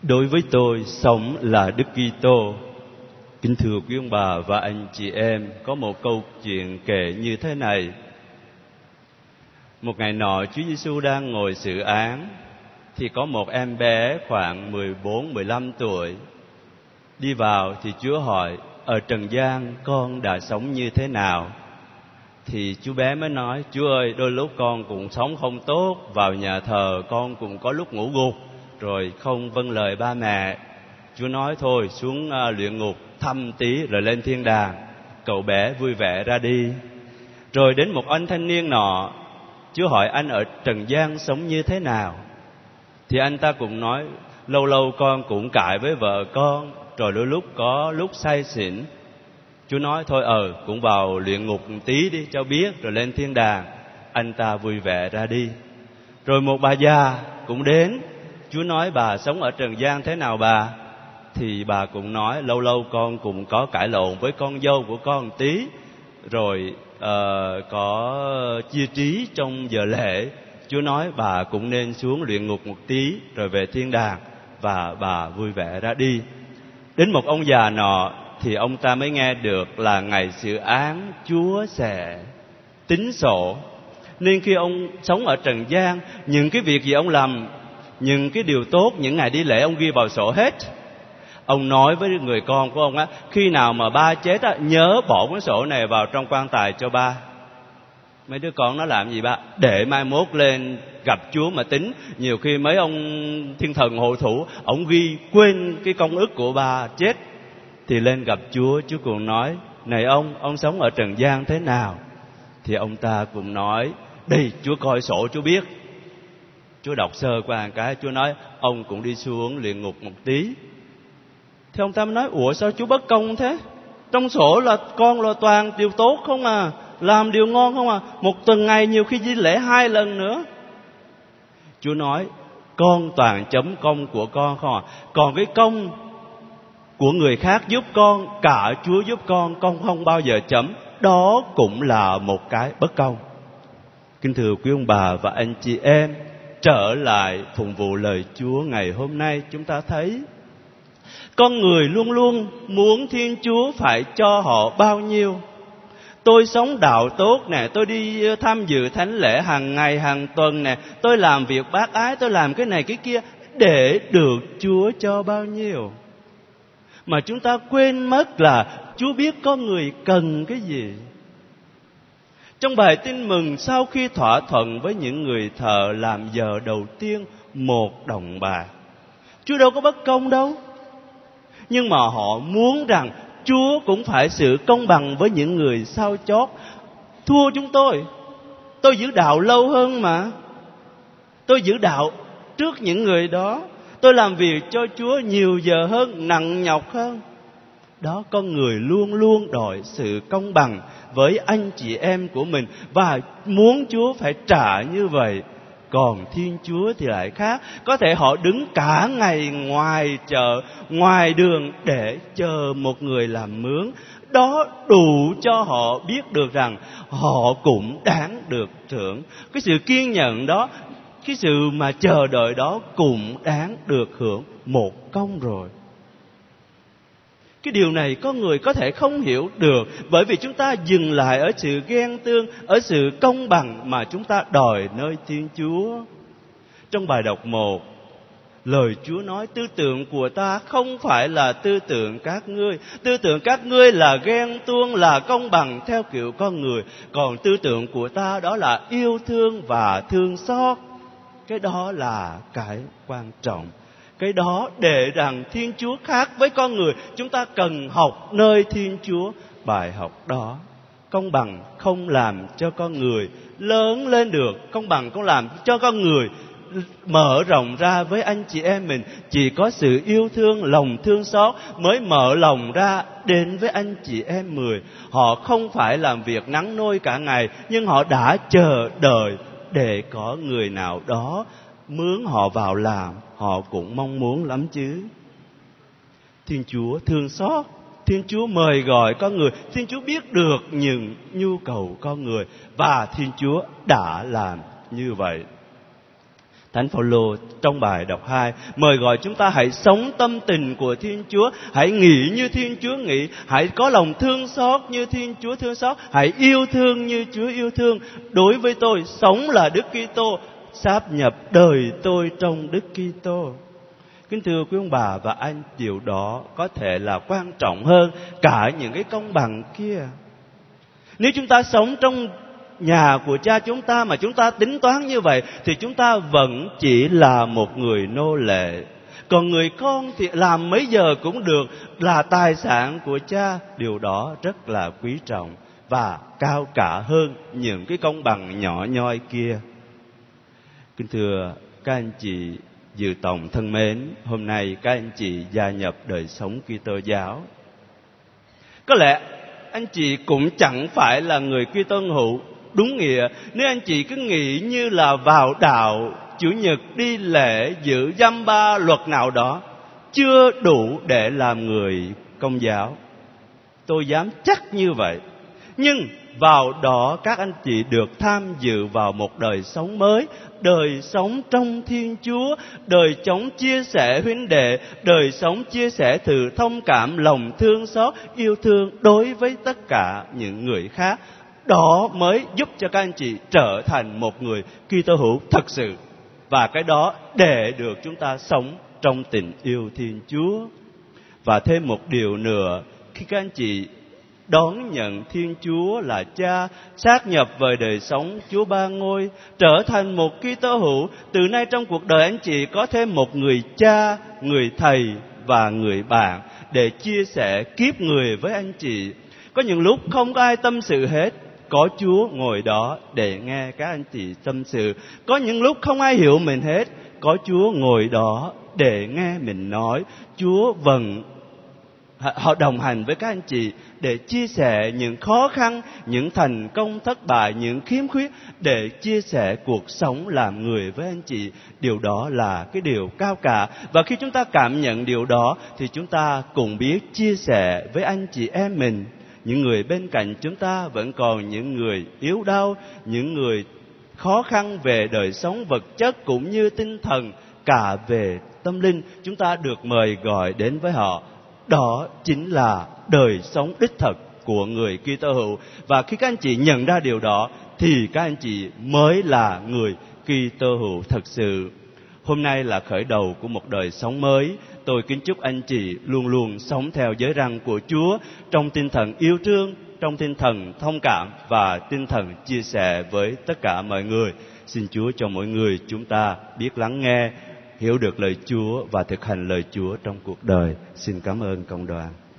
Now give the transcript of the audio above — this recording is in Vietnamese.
Đối với tôi, sống là Đức Kitô. Kính thưa quý ông bà và anh chị em, có một câu chuyện kể như thế này. Một ngày nọ, Chúa Giêsu đang ngồi xử án, thì có một em bé khoảng 14-15 tuổi đi vào. Thì Chúa hỏi: ở trần gian con đã sống như thế nào? Thì chú bé mới nói: Chúa ơi, đôi lúc con cũng sống không tốt, vào nhà thờ con cũng có lúc ngủ gục, rồi không vâng lời ba mẹ. Chúa nói: thôi xuống luyện ngục thăm tí rồi lên thiên đàng. Cậu bé vui vẻ ra đi. Rồi đến một anh thanh niên nọ, Chúa hỏi: anh ở trần gian sống như thế nào? Thì anh ta cũng nói: lâu lâu con cũng cãi với vợ con, rồi đôi lúc có lúc say xỉn. Chúa nói: thôi cũng vào luyện ngục một tí đi cho biết, rồi lên thiên đàng. Anh ta vui vẻ ra đi. Rồi một bà già cũng đến. Chúa nói: bà sống ở trần gian thế nào bà? Thì bà cũng nói: lâu lâu con cũng có cãi lộn với con dâu của con một tí, rồi có chia trí trong giờ lễ. Chúa nói: bà cũng nên xuống luyện ngục một tí rồi về thiên đàng. Và bà vui vẻ ra đi. Đến một ông già nọ, thì ông ta mới nghe được là ngày xử án Chúa sẽ tính sổ. Nên khi ông sống ở trần gian, những cái việc gì ông làm, những cái điều tốt, những ngày đi lễ, ông ghi vào sổ hết. Ông nói với người con của ông á: khi nào mà ba chết á, nhớ bỏ cuốn sổ này vào trong quan tài cho ba. Mấy đứa con nó làm gì ba? Để mai mốt lên gặp Chúa mà tính. Nhiều khi mấy ông thiên thần hộ thủ, ông ghi quên cái công ức của ba chết, thì lên gặp Chúa. Chúa cũng nói: này ông sống ở trần gian thế nào? Thì ông ta cũng nói: đây, Chúa coi sổ Chúa biết. Chúa đọc sơ qua một cái, Chúa nói: ông cũng đi xuống luyện ngục một tí. Thì ông ta mới nói: ủa sao Chúa bất công thế? Trong sổ là con là toàn điều tốt không à, làm điều ngon không à, một tuần ngày nhiều khi đi lễ 2 lần nữa. Chúa nói: con toàn chấm công của con không à, còn cái công của người khác giúp con, cả Chúa giúp con không bao giờ chấm. Đó cũng là một cái bất công. Kính thưa quý ông bà và anh chị em, trở lại phụng vụ lời Chúa ngày hôm nay, chúng ta thấy con người luôn luôn muốn Thiên Chúa phải cho họ bao nhiêu. Tôi sống đạo tốt nè, tôi đi tham dự thánh lễ hàng ngày hàng tuần nè, tôi làm việc bác ái, tôi làm cái này cái kia, để được Chúa cho bao nhiêu. Mà chúng ta quên mất là Chúa biết con người cần cái gì. Trong bài tin mừng, sau khi thỏa thuận với những người thợ làm giờ đầu tiên 1 đồng bạc, Chúa đâu có bất công đâu. Nhưng mà họ muốn rằng Chúa cũng phải sự công bằng với những người sau chót. Thua chúng tôi giữ đạo lâu hơn mà. Tôi giữ đạo trước những người đó. Tôi làm việc cho Chúa nhiều giờ hơn, nặng nhọc hơn. Đó, con người luôn luôn đòi sự công bằng với anh chị em của mình, và muốn Chúa phải trả như vậy. Còn Thiên Chúa thì lại khác. Có thể họ đứng cả ngày ngoài chợ, ngoài đường để chờ một người làm mướn. Đó đủ cho họ biết được rằng họ cũng đáng được thưởng. Cái sự kiên nhẫn đó, cái sự mà chờ đợi đó cũng đáng được hưởng một công rồi. Cái điều này có người có thể không hiểu được, bởi vì chúng ta dừng lại ở sự ghen tương, ở sự công bằng mà chúng ta đòi nơi Thiên Chúa. Trong bài đọc 1, lời Chúa nói: tư tưởng của ta không phải là tư tưởng các ngươi. Tư tưởng các ngươi là ghen tuông, là công bằng theo kiểu con người. Còn tư tưởng của ta đó là yêu thương và thương xót. Cái đó là cái quan trọng. Cái đó để rằng Thiên Chúa khác với con người, chúng ta cần học nơi Thiên Chúa bài học đó. Công bằng không làm cho con người lớn lên được. Công bằng không làm cho con người mở rộng ra với anh chị em mình. Chỉ có sự yêu thương, lòng thương xót mới mở lòng ra đến với anh chị em người. Họ không phải làm việc nắng nôi cả ngày, nhưng họ đã chờ đợi để có người nào đó mướn họ vào làm. Họ cũng mong muốn lắm chứ. Thiên Chúa thương xót, Thiên Chúa mời gọi con người, Thiên Chúa biết được những nhu cầu con người, và Thiên Chúa đã làm như vậy. Thánh Phaolô trong bài đọc 2 mời gọi chúng ta hãy sống tâm tình của Thiên Chúa, hãy nghĩ như Thiên Chúa nghĩ, hãy có lòng thương xót như Thiên Chúa thương xót, hãy yêu thương như Chúa yêu thương. Đối với tôi, sống là Đức Kitô, sáp nhập đời tôi trong Đức Kitô. Kính thưa quý ông bà và anh, điều đó có thể là quan trọng hơn cả những cái công bằng kia. Nếu chúng ta sống trong nhà của Cha chúng ta mà chúng ta tính toán như vậy, thì chúng ta vẫn chỉ là một người nô lệ. Còn người con thì làm mấy giờ cũng được, là tài sản của Cha. Điều đó rất là quý trọng và cao cả hơn những cái công bằng nhỏ nhoi kia. Kính thưa các anh chị dự tòng thân mến, hôm nay các anh chị gia nhập đời sống Kitô giáo. Có lẽ anh chị cũng chẳng phải là người Kitô hữu đúng nghĩa nếu anh chị cứ nghĩ như là vào đạo, Chủ nhật đi lễ, giữ dăm ba luật nào đó chưa đủ để làm người Công giáo. Tôi dám chắc như vậy. Nhưng vào đó các anh chị được tham dự vào một đời sống mới, đời sống trong Thiên Chúa, đời sống chia sẻ huynh đệ, đời sống chia sẻ sự thông cảm, lòng thương xót, yêu thương đối với tất cả những người khác. Đó mới giúp cho các anh chị trở thành một người Kitô hữu thật sự. Và cái đó để được chúng ta sống trong tình yêu Thiên Chúa. Và thêm một điều nữa, khi các anh chị đón nhận Thiên Chúa là Cha, sát nhập về đời sống Chúa Ba Ngôi, trở thành một Kitô hữu, từ nay trong cuộc đời anh chị có thêm một người cha, người thầy và người bạn để chia sẻ kiếp người với anh chị. Có những lúc không có ai tâm sự hết, có Chúa ngồi đó để nghe các anh chị tâm sự. Có những lúc không ai hiểu mình hết, có Chúa ngồi đó để nghe mình nói. Chúa họ đồng hành với các anh chị để chia sẻ những khó khăn, những thành công thất bại, những khiếm khuyết, để chia sẻ cuộc sống làm người với anh chị. Điều đó là cái điều cao cả. Và khi chúng ta cảm nhận điều đó thì chúng ta cùng biết chia sẻ với anh chị em mình. Những người bên cạnh chúng ta vẫn còn những người yếu đau, những người khó khăn về đời sống vật chất cũng như tinh thần, cả về tâm linh. Chúng ta được mời gọi đến với họ. Đó chính là đời sống đích thực của người Kitô hữu. Và khi các anh chị nhận ra điều đó thì các anh chị mới là người Kitô hữu thật sự. Hôm nay là khởi đầu của một đời sống mới. Tôi kính chúc anh chị luôn luôn sống theo giới răn của Chúa, trong tinh thần yêu thương, trong tinh thần thông cảm và tinh thần chia sẻ với tất cả mọi người. Xin Chúa cho mỗi người chúng ta biết lắng nghe, hiểu được lời Chúa và thực hành lời Chúa trong cuộc đời. Xin cảm ơn cộng đoàn.